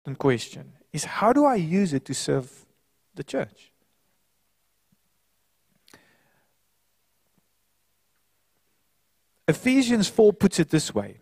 question is, how do I use it to serve the church? Ephesians 4 puts it this way.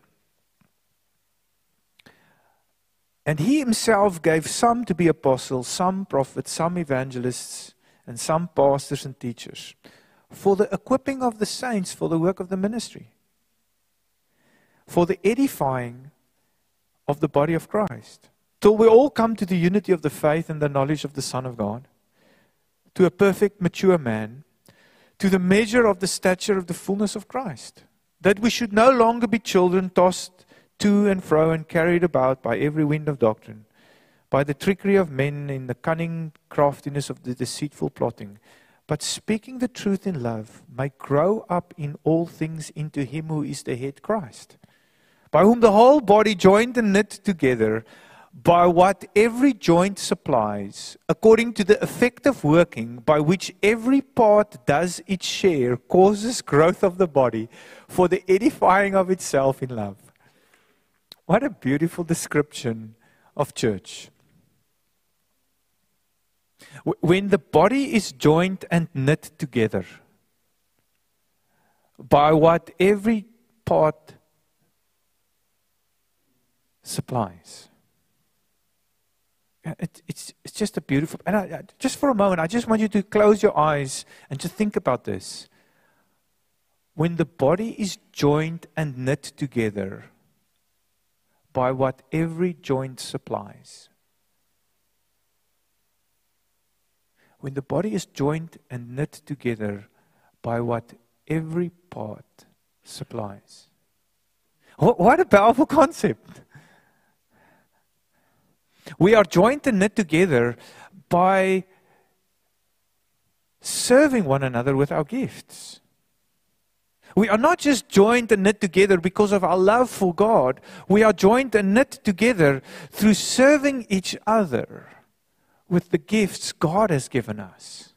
And he himself gave some to be apostles, some prophets, some evangelists, and some pastors and teachers, for the equipping of the saints for the work of the ministry, for the edifying of the body of Christ, till we all come to the unity of the faith and the knowledge of the Son of God, to a perfect mature man, to the measure of the stature of the fullness of Christ, that we should no longer be children tossed to and fro and carried about by every wind of doctrine, by the trickery of men in the cunning craftiness of the deceitful plotting, but speaking the truth in love, may grow up in all things into him who is the head, Christ, by whom the whole body joined and knit together by what every joint supplies, according to the effective working by which every part does its share, causes growth of the body for the edifying of itself in love. What a beautiful description of church. When the body is joined and knit together by what every part supplies. It's just a beautiful, and just for a moment, I just want you to close your eyes and to think about this. When the body is joined and knit together by what every joint supplies. When the body is joined and knit together by what every part supplies. What a powerful concept. We are joined and knit together by serving one another with our gifts. We are not just joined and knit together because of our love for God. We are joined and knit together through serving each other with the gifts God has given us.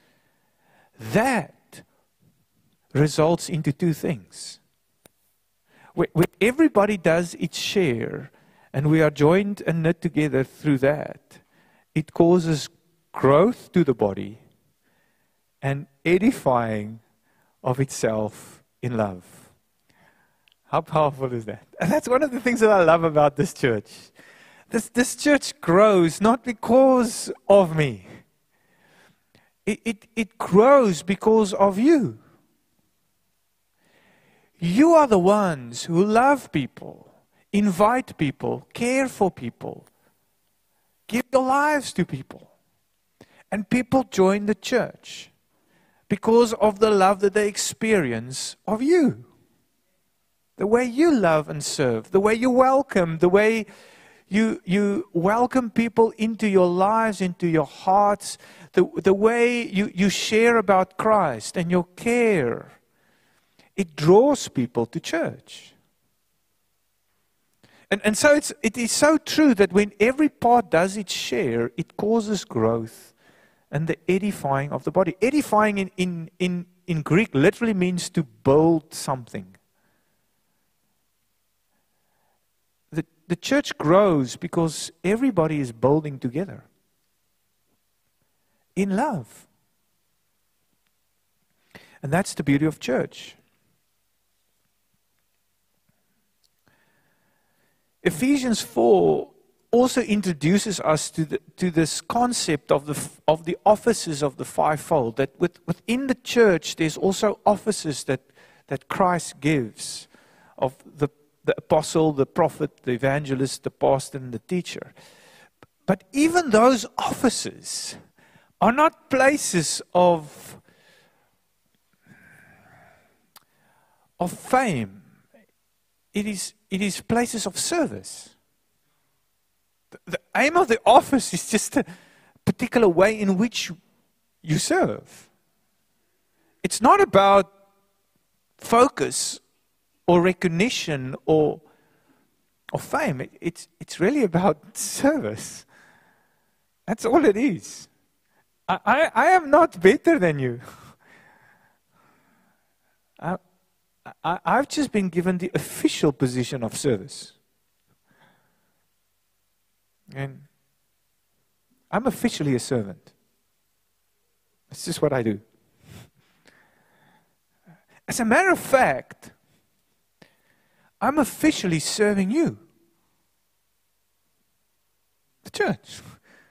That results into two things. When everybody does its share, and we are joined and knit together through that, it causes growth to the body and edifying of itself in love. How powerful is that? And that's one of the things that I love about this church. This church grows not because of me. It grows because of you. You are the ones who love people, invite people, care for people, give your lives to people. And people join the church because of the love that they experience of you. The way you love and serve, the way you welcome, the way you welcome people into your lives, into your hearts, the way you share about Christ and your care. It draws people to church. And so it is so true that when every part does its share, it causes growth and the edifying of the body. Edifying in Greek literally means to build something. The church grows because everybody is building together in love. And that's the beauty of church. Ephesians 4 also introduces us to this concept of the offices of the fivefold. That within the church, there's also offices that Christ gives of the apostle, the prophet, the evangelist, the pastor, and the teacher. But even those offices are not places of fame. It is places of service. The aim of the office is just a particular way in which you serve. It's not about focus or recognition or fame. It's really about service. That's all it is. I am not better than you. I've just been given the official position of service. And I'm officially a servant. That's just what I do. As a matter of fact, I'm officially serving you, the church.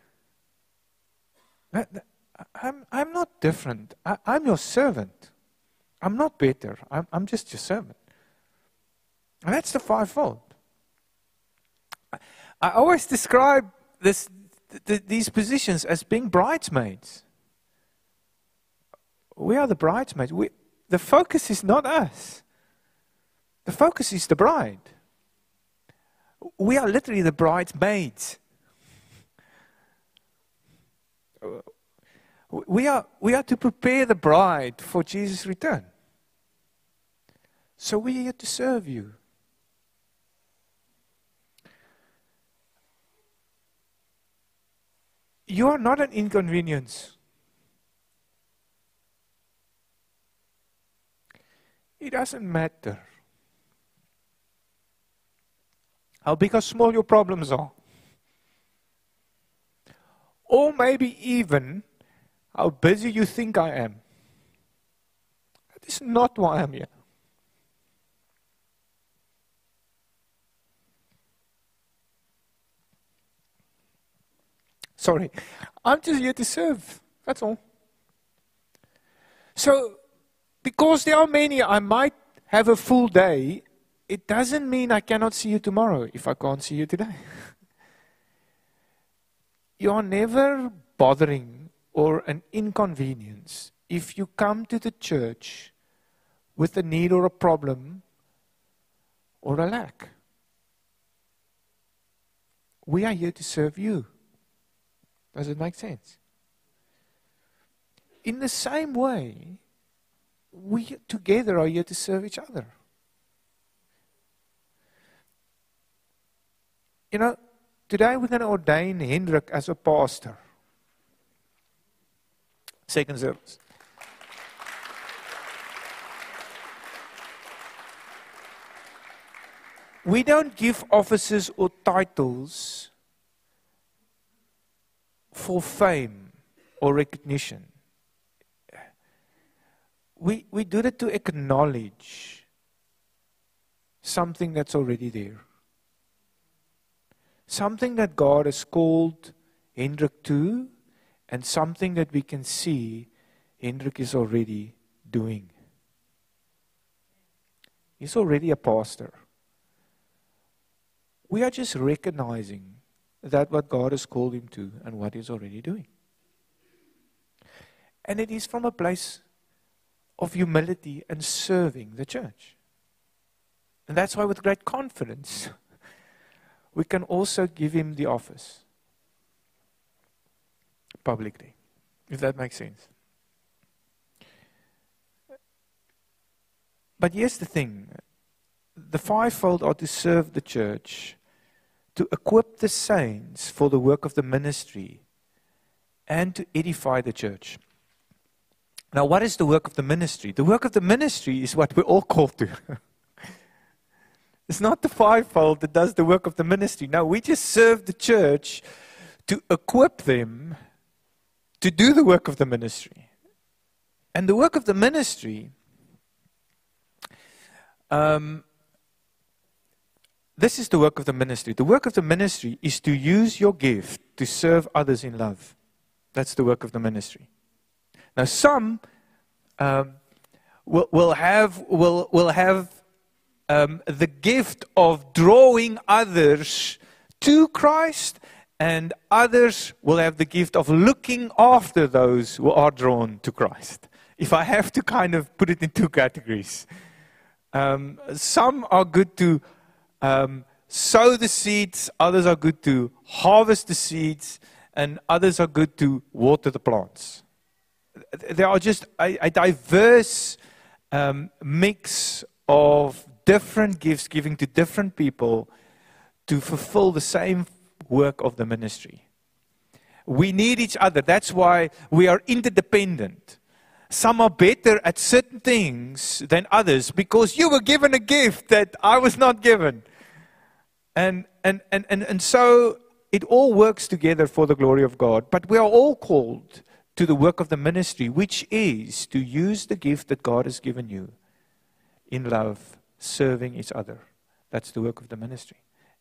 I'm not different. I'm your servant. I'm not better. I'm just your servant. And that's the fivefold. I always describe these positions as being bridesmaids. We are the bridesmaids. The focus is not us. The focus is the bride. We are literally the bridesmaids. We are to prepare the bride for Jesus' return. So we are here to serve you. You are not an inconvenience. It doesn't matter how big or small your problems are. Or maybe even how busy you think I am. That is not why I'm here. Sorry, I'm just here to serve. That's all. So, because there are many, I might have a full day. It doesn't mean I cannot see you tomorrow if I can't see you today. You are never bothering or an inconvenience if you come to the church with a need or a problem or a lack. We are here to serve you. Does it make sense? In the same way, we together are here to serve each other. You know, today we're going to ordain Hendrik as a pastor. Second service. We don't give offices or titles for fame or recognition. We do that to acknowledge something that's already there. Something that God has called Hendrik to, and something that we can see Hendrik is already doing. He's already a pastor. We are just recognizing that what God has called him to and what he's already doing. And it is from a place of humility and serving the church. And that's why with great confidence we can also give him the office publicly, if that makes sense. But here's the thing. The fivefold are to serve the church, to equip the saints for the work of the ministry, and to edify the church. Now, what is the work of the ministry? The work of the ministry is what we're all called to. It's not the fivefold that does the work of the ministry. No, we just serve the church to equip them to do the work of the ministry. And the work of the ministry, this is the work of the ministry. The work of the ministry is to use your gift to serve others in love. That's the work of the ministry. Now, some will have the gift of drawing others to Christ, and others will have the gift of looking after those who are drawn to Christ. If I have to kind of put it in two categories. Some are good to sow the seeds, others are good to harvest the seeds, and others are good to water the plants. There are just a diverse mix of different gifts given to different people to fulfill the same work of the ministry. We need each other. That's why we are interdependent. Some are better at certain things than others because you were given a gift that I was not given. And so it all works together for the glory of God. But we are all called to the work of the ministry, which is to use the gift that God has given you in love, serving each other. That's the work of the ministry.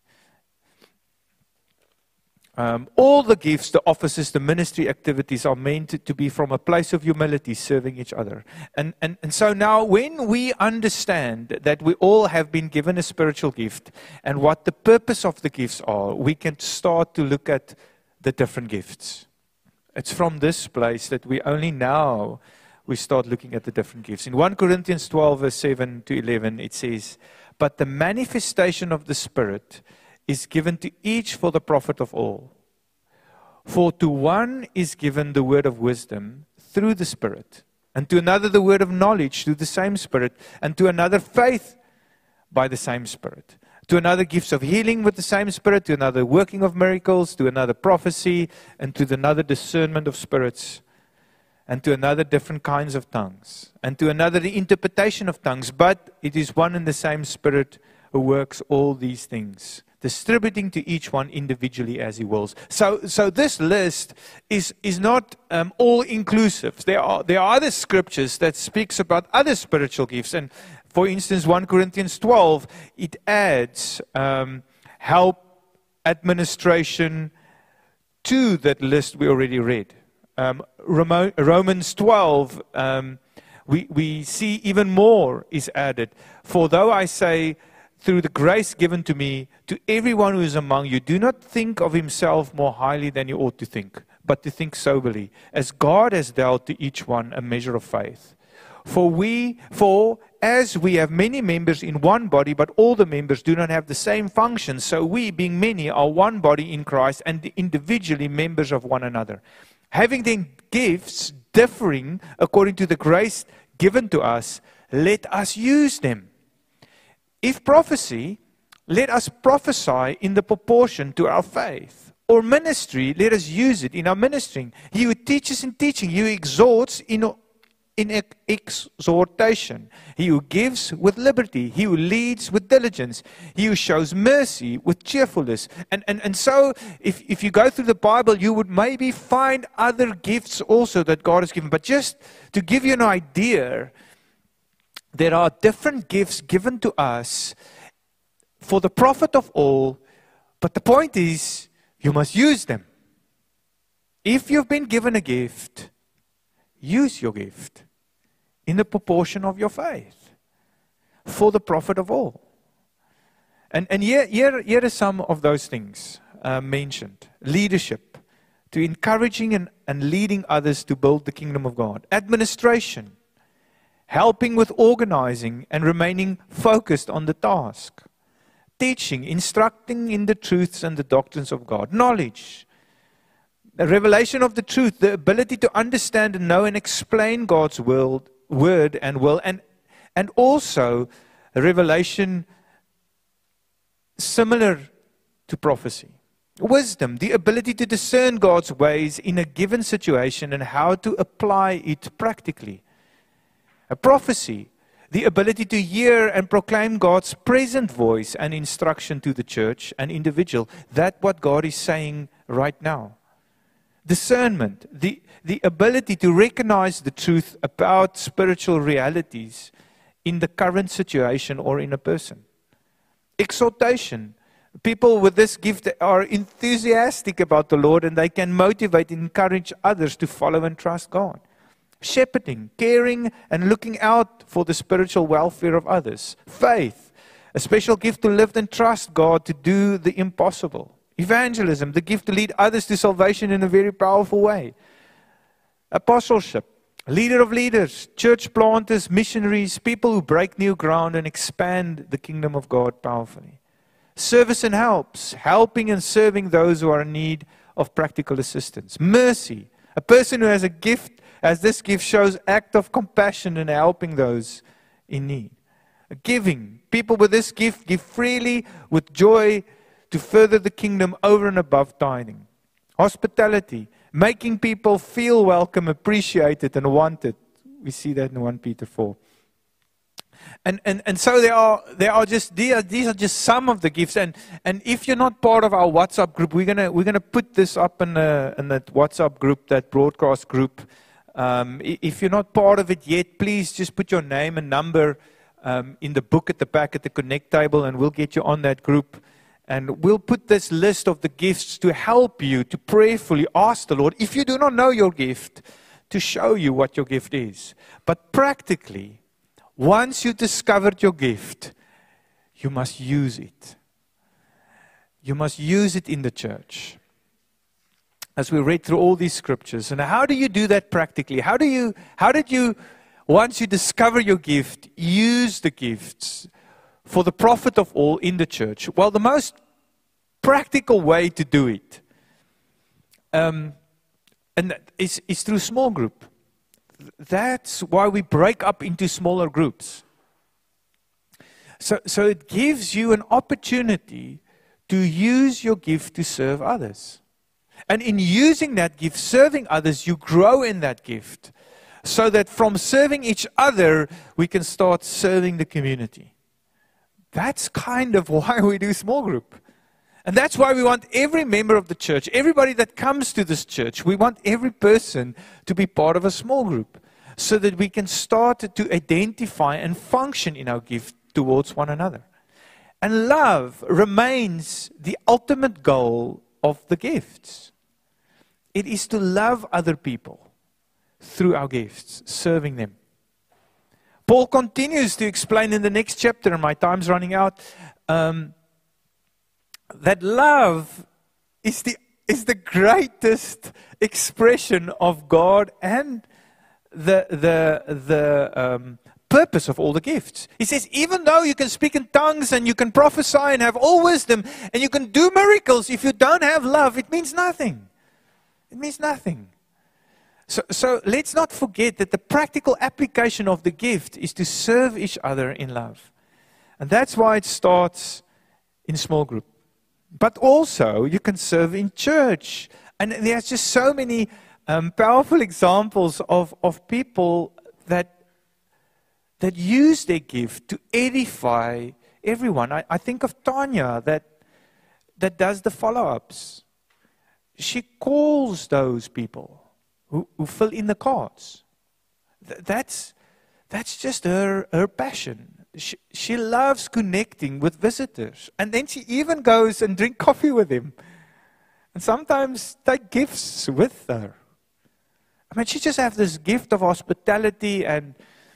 All the gifts, the offices, the ministry activities are meant to be from a place of humility, serving each other. And so now when we understand that we all have been given a spiritual gift and what the purpose of the gifts are, we can start to look at the different gifts. It's from this place that we start looking at the different gifts. In 1 Corinthians 12, verse 7 to 11, it says, "But the manifestation of the Spirit is given to each for the profit of all. For to one is given the word of wisdom through the Spirit, and to another the word of knowledge through the same Spirit, and to another faith by the same Spirit, to another gifts of healing with the same Spirit, to another working of miracles, to another prophecy, and to another discernment of spirits, and to another different kinds of tongues, and to another the interpretation of tongues. But it is one and the same Spirit who works all these things, distributing to each one individually as He wills." So this list is not all inclusive. There are other scriptures that speaks about other spiritual gifts, and for instance, 1 Corinthians 12, it adds help, administration to that list we already read. Romans 12, we see even more is added. "For though I say, through the grace given to me, to everyone who is among you, do not think of himself more highly than you ought to think, but to think soberly, as God has dealt to each one a measure of faith. For as we have many members in one body, but all the members do not have the same function, so we, being many, are one body in Christ, and individually members of one another. Having then gifts differing according to the grace given to us, let us use them. If prophecy, let us prophesy in the proportion to our faith. Or ministry, let us use it in our ministering. He who teaches in teaching, he who exhorts in exhortation, he who gives with liberty, he who leads with diligence, he who shows mercy with cheerfulness." And so, if you go through the Bible, you would maybe find other gifts also that God has given. But just to give you an idea, there are different gifts given to us for the profit of all, but the point is, you must use them. If you've been given a gift, use your gift in the proportion of your faith for the profit of all. And here are some of those things mentioned. Leadership, to encouraging and leading others to build the kingdom of God. Administration, helping with organizing and remaining focused on the task. Teaching, instructing in the truths and the doctrines of God. Knowledge, the revelation of the truth, the ability to understand and know and explain God's word and will, and also a revelation similar to prophecy. Wisdom, the ability to discern God's ways in a given situation and how to apply it practically. A prophecy, the ability to hear and proclaim God's present voice and instruction to the church and individual. That's what God is saying right now. Discernment, the ability to recognize the truth about spiritual realities in the current situation or in a person. Exhortation, people with this gift are enthusiastic about the Lord and they can motivate and encourage others to follow and trust God. Shepherding, caring and looking out for the spiritual welfare of others. Faith, a special gift to live and trust God to do the impossible. Evangelism, the gift to lead others to salvation in a very powerful way. Apostleship, leader of leaders, church planters, missionaries, people who break new ground and expand the kingdom of God powerfully. Service and helps, helping and serving those who are in need of practical assistance. Mercy, a person who has a gift, as this gift shows act of compassion in helping those in need. Giving, people with this gift give freely with joy to further the kingdom over and above tithing. Hospitality, making people feel welcome, appreciated and wanted. We see that in 1 Peter 4. And so there are just these are just some of the gifts. And if you're not part of our WhatsApp group, we're gonna put this up in that WhatsApp group, that broadcast group. If you're not part of it yet, please just put your name and number in the book at the back at the Connect table, and we'll get you on that group. And we'll put this list of the gifts to help you to prayerfully ask the Lord, if you do not know your gift, to show you what your gift is. But practically, once you discovered your gift, you must use it. You must use it in the church. As we read through all these scriptures. And how do you do that practically? How did you, once you discover your gift, use the gifts for the profit of all in the church? Well, the most practical way to do it and that is through small group. That's why we break up into smaller groups. So it gives you an opportunity to use your gift to serve others. And in using that gift, serving others, you grow in that gift. So that from serving each other, we can start serving the community. That's kind of why we do small group. And that's why we want every member of the church, everybody that comes to this church, we want every person to be part of a small group so that we can start to identify and function in our gift towards one another. And love remains the ultimate goal of the gifts. It is to love other people through our gifts, serving them. Paul continues to explain in the next chapter, and my time's running out, that love is the greatest expression of God and the purpose of all the gifts. He says, even though you can speak in tongues and you can prophesy and have all wisdom and you can do miracles, if you don't have love, it means nothing. It means nothing. So let's not forget that the practical application of the gift is to serve each other in love. And that's why it starts in small group. But also, you can serve in church. And there's just so many powerful examples of people that use their gift to edify everyone. I think of Tanya that does the follow-ups. She calls those people who fill in the cards. That's just her passion. She loves connecting with visitors. And then she even goes and drink coffee with them. And sometimes take gifts with her. I mean, she just has this gift of hospitality and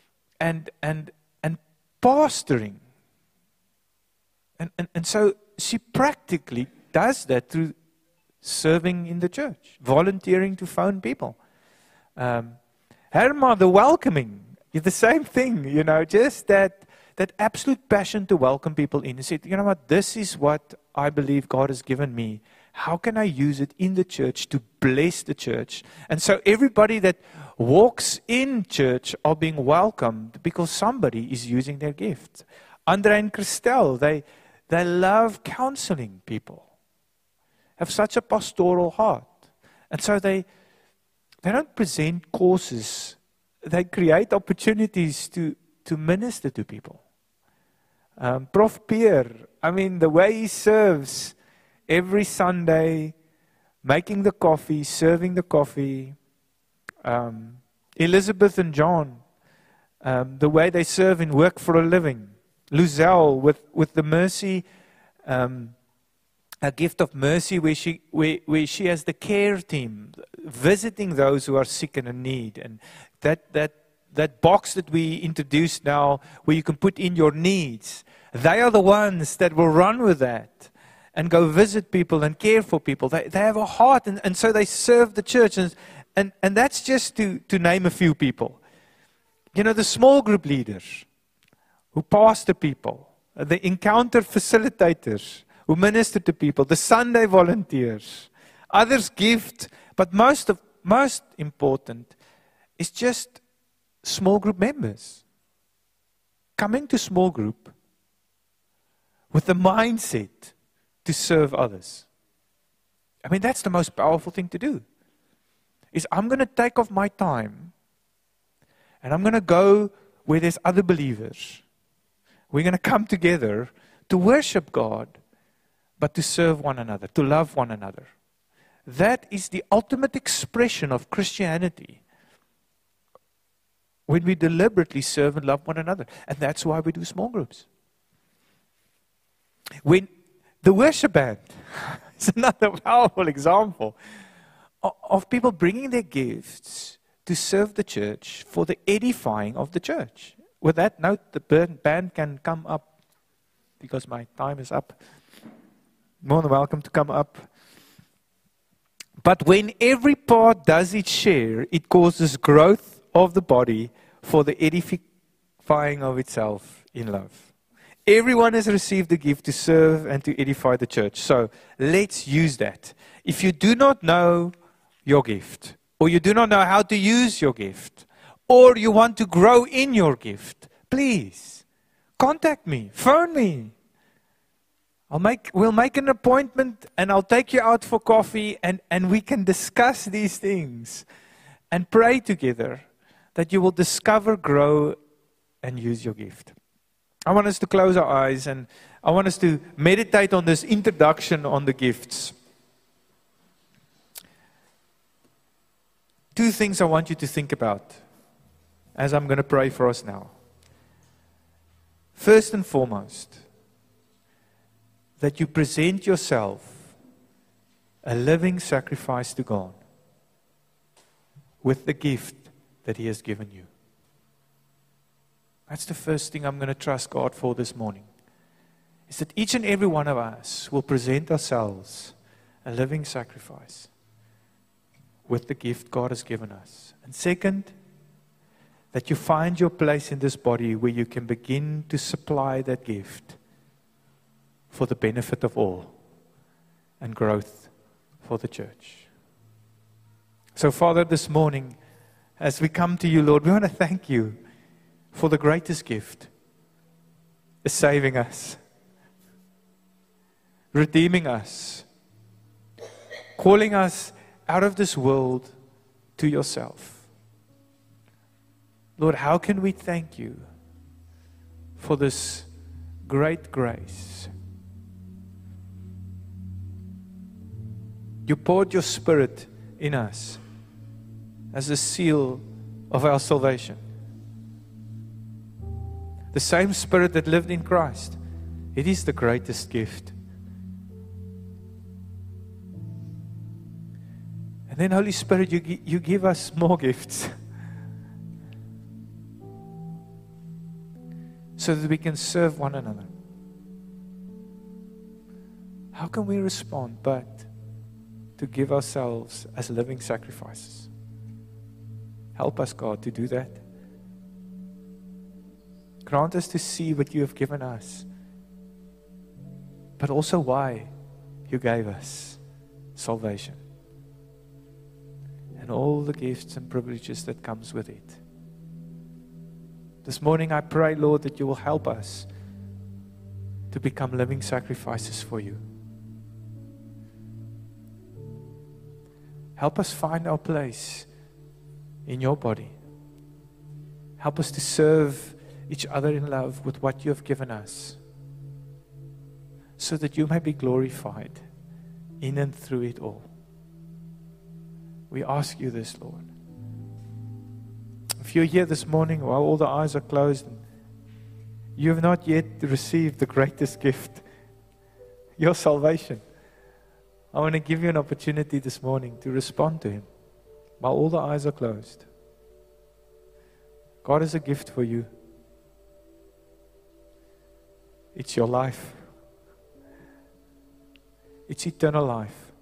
pastoring. And so she practically does that through serving in the church, volunteering to phone people. Herma, the welcoming, the same thing, just that absolute passion to welcome people in. And said, you know what, this is what I believe God has given me. How can I use it in the church to bless the church? And so everybody that walks in church are being welcomed because somebody is using their gift. Andre and Christelle, they love counseling people. Have such a pastoral heart. And so they don't present courses. They create opportunities to minister to people. Prof. Pierre, the way he serves every Sunday, making the coffee, serving the coffee. Elizabeth and John, the way they serve in Work for a Living. Luzelle with the mercy, a gift of mercy where she has the care team visiting those who are sick and in need. And that box that we introduced now where you can put in your needs, they are the ones that will run with that and go visit people and care for people. They have a heart and so they serve the church. And that's just to name a few people. The small group leaders who pastor people, the encounter facilitators who minister to people, the Sunday volunteers, others gift, but most important is just small group members coming to small group with the mindset to serve others. That's the most powerful thing to do. Is I'm going to take off my time and I'm going to go where there's other believers We're going to come together to worship God, but to serve one another, to love one another. That is the ultimate expression of Christianity. When we deliberately serve and love one another. And that's why we do small groups. When the worship band is another powerful example of people bringing their gifts to serve the church for the edifying of the church. With that note, the band can come up because my time is up. More than welcome to come up. But when every part does its share, it causes growth of the body for the edifying of itself in love. Everyone has received the gift to serve and to edify the church. So let's use that. If you do not know your gift, or you do not know how to use your gift, or you want to grow in your gift, please contact me, phone me. We'll make an appointment and I'll take you out for coffee and we can discuss these things and pray together that you will discover, grow, and use your gift. I want us to close our eyes and I want us to meditate on this introduction on the gifts. Two things I want you to think about as I'm going to pray for us now. First and foremost, that you present yourself a living sacrifice to God with the gift that He has given you. That's the first thing I'm going to trust God for this morning. Is that each and every one of us will present ourselves a living sacrifice with the gift God has given us. And second, that you find your place in this body where you can begin to supply that gift for the benefit of all and growth for the church. So, Father, this morning, as we come to you, Lord, we want to thank you for the greatest gift, is saving us, redeeming us, calling us out of this world to yourself. Lord, how can we thank you for this great grace? You poured your Spirit in us as a seal of our salvation. The same Spirit that lived in Christ. It is the greatest gift. And then, Holy Spirit, you give us more gifts so that we can serve one another. How can we respond but to give ourselves as living sacrifices? Help us, God, to do that. Grant us to see what you have given us, but also why you gave us salvation and all the gifts and privileges that comes with it. This morning I pray, Lord, that you will help us to become living sacrifices for you. Help us find our place in your body. Help us to serve each other in love with what you have given us, so that you may be glorified in and through it all. We ask you this, Lord. If you're here this morning while all the eyes are closed, and you have not yet received the greatest gift, your salvation, I want to give you an opportunity this morning to respond to Him while all the eyes are closed. God has a gift for you. It's your life. It's eternal life.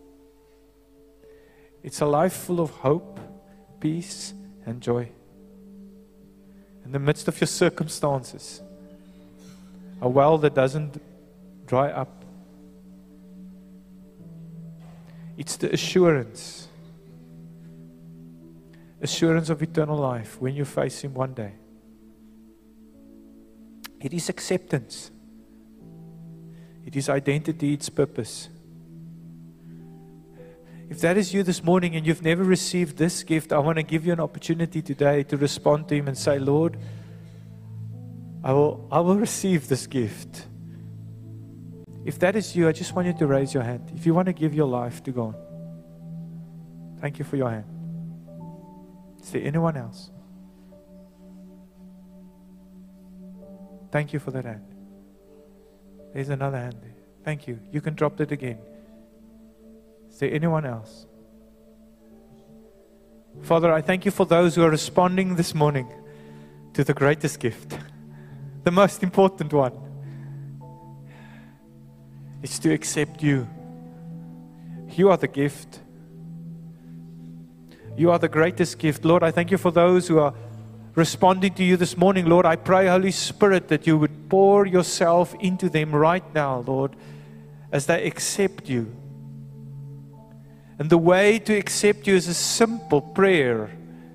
It's a life full of hope, peace, and joy. In the midst of your circumstances, a well that doesn't dry up. It's the assurance of eternal life when you face Him one day. It is acceptance. It is identity, it's purpose. If that is you this morning and you've never received this gift, I want to give you an opportunity today to respond to Him and say, Lord, I will receive this gift. If that is you, I just want you to raise your hand. If you want to give your life to God. Thank you for your hand. Is there anyone else? Thank you for that hand. There's another hand there. Thank you. You can drop that again. Is there anyone else? Father, I thank you for those who are responding this morning to the greatest gift. The most important one. It's to accept you. You are the gift. You are the greatest gift. Lord, I thank you for those who are responding to you this morning. Lord, I pray, Holy Spirit, that you would pour yourself into them right now, Lord, as they accept you. And the way to accept you is a simple prayer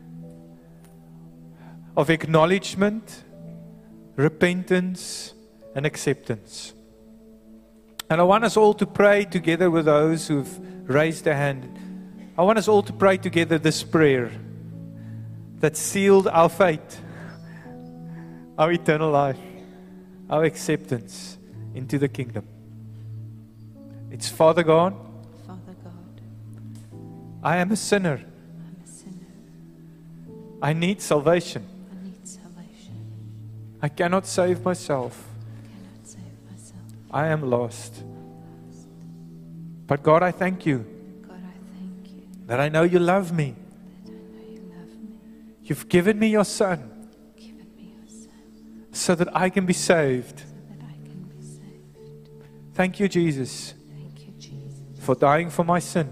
of acknowledgement, repentance, and acceptance. And I want us all to pray together with those who've raised their hand. I want us all to pray together this prayer that sealed our fate, our eternal life, our acceptance into the kingdom. It's Father God, I am a sinner. I need salvation. I cannot save myself. I am lost. But God, I thank you that I know you love me. You've given me your Son so that I can be saved. Thank you, Jesus, for dying for my sin.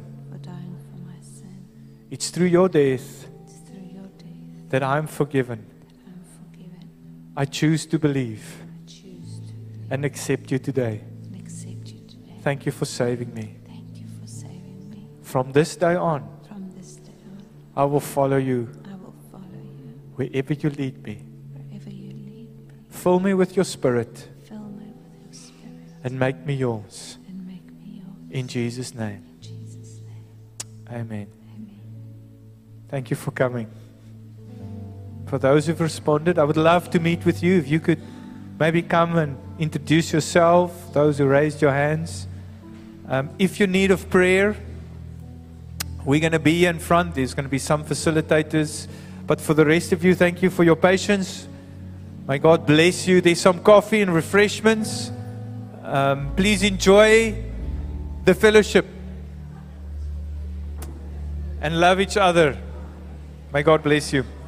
It's through your death that I am forgiven. I choose to believe and accept you today. Thank you for saving me. From this day on, I will follow you wherever you lead me. Fill me with your Spirit and make me yours. In Jesus' name. Amen. Thank you for coming. For those who've responded, I would love to meet with you. If you could maybe come and introduce yourself, those who raised your hands. If you're in need of prayer, we're going to be here in front. There's going to be some facilitators. But for the rest of you, thank you for your patience. May God bless you. There's some coffee and refreshments. Please enjoy the fellowship and love each other. May God bless you.